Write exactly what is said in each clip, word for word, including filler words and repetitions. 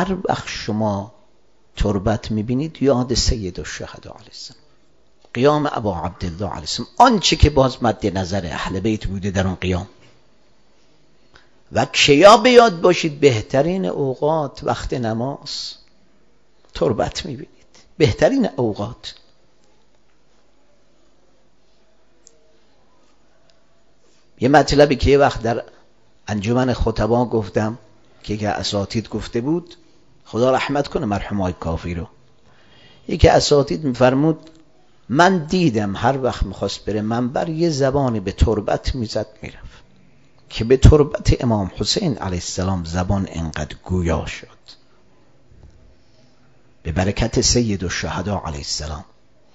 هر وقت شما تربت میبینید یاد سید الشهدا علیه السلام، قیام ابا عبدالله علیه السلام، آنچه که باز مد نظر اهل بیت بوده در اون قیام. و کیا به یاد باشید بهترین اوقات وقت نماز تربت میبینید، بهترین اوقات. یه مطلبی که یه وقت در انجمن خطبا گفتم که که اساتید گفته بود، خدا رحمت کنه مرحوم آقای کافی رو، یکی اساتید میفرمود من دیدم هر وقت میخواست بره منبر یه زبانی به تربت میزد میرفت، که به تربت امام حسین علیه السلام زبان انقدر گویا شد به برکت سید الشهدا علیه السلام.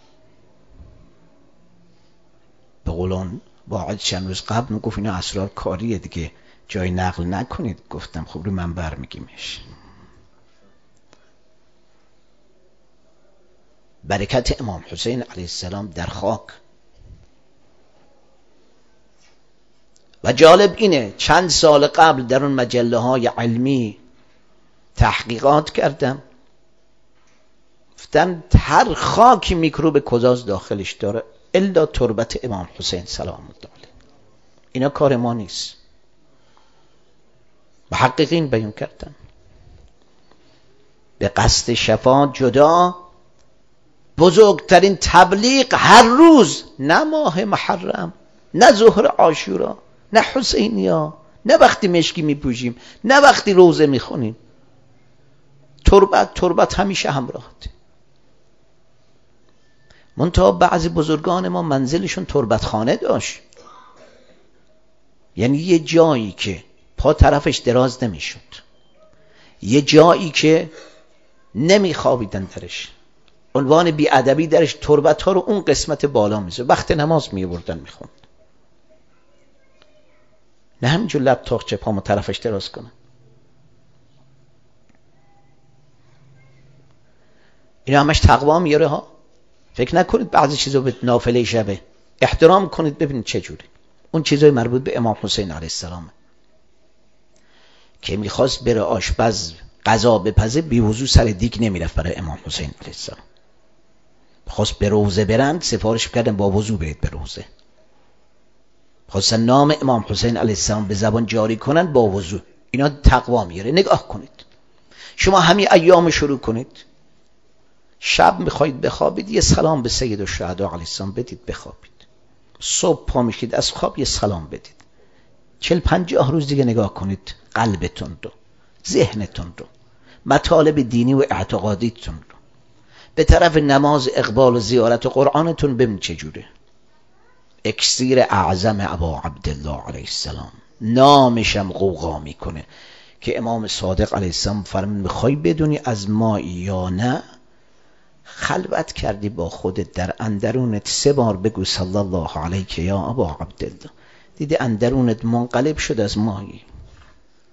به قولون واقعا چند روز قبل میگفت اینا اسرار کاریه دیگه جای نقل نکنید، گفتم خب رو منبر میگیمش. برکت امام حسین علیه السلام در خاک. و جالب اینه چند سال قبل در اون مجله های علمی تحقیقات کردم، گفتن هر خاکی میکروب کجاست داخلش داره الا تربت امام حسین سلام الله علیه. اینا کار ما نیست، محققین بیان کردن. به قصد شفا جدا بزرگترین تبلیغ هر روز، نه ماه محرم، نه ظهر عاشورا، نه حسینیا، نه وقتی مشکی میپوشیم، نه وقتی روزه میخونیم، تربت تربت همیشه همراهت. منتها بعضی بزرگان ما منزلشون تربت خانه داشت، یعنی یه جایی که پا طرفش دراز نمیشد، یه جایی که نمیخوابیدن درش، عنوان بیادبی درش تربت ها رو اون قسمت بالا میزه، وقت نماز میبردن میخوند، نه همینجور لب تاقچه پامو طرفش دراز کنن. اینا همش تقوا میاره ها. فکر نکنید بعضی چیزا به نافله شبه، احترام کنید ببینید چه جوری. اون چیزای مربوط به امام حسین علیه السلام که میخواست بره آشپز غذا بپزه بی وضو سر دیگ نمیرفت برای امام حسین علیه السلام. خواست به روزه برند سفارش کردن با وضو برید به روزه. خواستن نام امام حسین علیه السلام به زبان جاری کنن با وضو. اینا تقوا میاره. نگاه کنید شما همین ایام شروع کنید، شب میخواید بخوابید یه سلام به سید الشهدا علیه السلام بدید بخوابید، صبح پا میشید از خواب یه سلام بدید، چل پنجاه روز دیگه نگاه کنید قلبتون رو، ذهنتون رو، مطالب دینی و اعتقادیتون رو به طرف نماز اقبال و زیارت و قرآنتون ببین چجوره. اکسیر اعظم ابا عبدالله علیه السلام، نامشم غوغا میکنه که امام صادق علیه السلام فرمود میخوای بدونی از مایی یا نه، خلوت کردی با خودت در اندرونت سه بار بگو صلی الله علیک یا ابا عبدالله، دیدی اندرونت منقلب شد از مایی.